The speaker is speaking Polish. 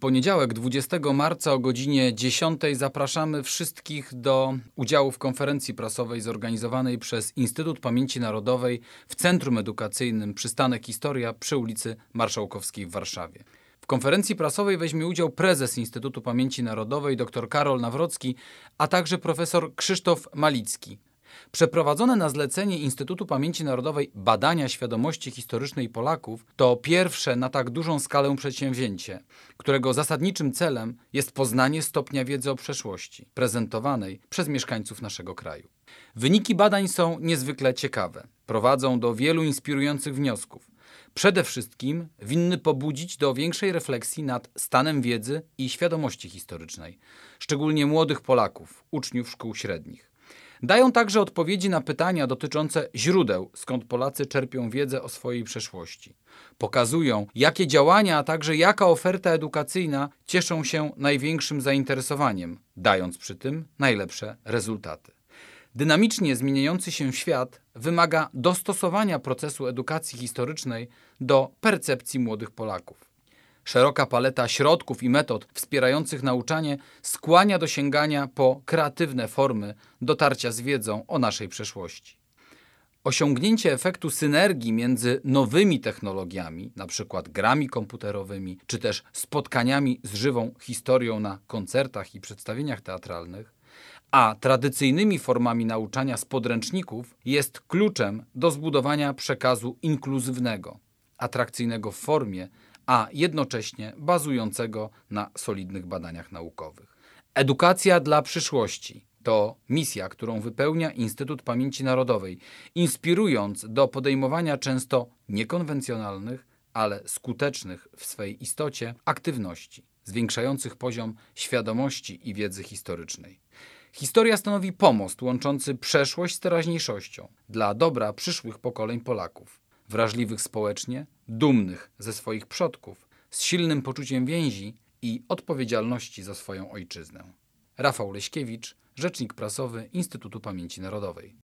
poniedziałek, 20 marca o godzinie 10 zapraszamy wszystkich do udziału w konferencji prasowej zorganizowanej przez Instytut Pamięci Narodowej w Centrum Edukacyjnym Przystanek Historia przy ulicy Marszałkowskiej w Warszawie. W konferencji prasowej weźmie udział prezes Instytutu Pamięci Narodowej dr Karol Nawrocki, a także profesor Krzysztof Malicki. Przeprowadzone na zlecenie Instytutu Pamięci Narodowej badania świadomości historycznej Polaków to pierwsze na tak dużą skalę przedsięwzięcie, którego zasadniczym celem jest poznanie stopnia wiedzy o przeszłości, prezentowanej przez mieszkańców naszego kraju. Wyniki badań są niezwykle ciekawe, prowadzą do wielu inspirujących wniosków. Przede wszystkim winny pobudzić do większej refleksji nad stanem wiedzy i świadomości historycznej, szczególnie młodych Polaków, uczniów szkół średnich. Dają także odpowiedzi na pytania dotyczące źródeł, skąd Polacy czerpią wiedzę o swojej przeszłości. Pokazują, jakie działania, a także jaka oferta edukacyjna cieszą się największym zainteresowaniem, dając przy tym najlepsze rezultaty. Dynamicznie zmieniający się świat wymaga dostosowania procesu edukacji historycznej do percepcji młodych Polaków. Szeroka paleta środków i metod wspierających nauczanie skłania do sięgania po kreatywne formy dotarcia z wiedzą o naszej przeszłości. Osiągnięcie efektu synergii między nowymi technologiami, np. grami komputerowymi, czy też spotkaniami z żywą historią na koncertach i przedstawieniach teatralnych, a tradycyjnymi formami nauczania z podręczników jest kluczem do zbudowania przekazu inkluzywnego, atrakcyjnego w formie, a jednocześnie bazującego na solidnych badaniach naukowych. Edukacja dla przyszłości to misja, którą wypełnia Instytut Pamięci Narodowej, inspirując do podejmowania często niekonwencjonalnych, ale skutecznych w swej istocie aktywności, zwiększających poziom świadomości i wiedzy historycznej. Historia stanowi pomost łączący przeszłość z teraźniejszością dla dobra przyszłych pokoleń Polaków, wrażliwych społecznie, dumnych ze swoich przodków, z silnym poczuciem więzi i odpowiedzialności za swoją ojczyznę. Rafał Leśkiewicz, rzecznik prasowy Instytutu Pamięci Narodowej.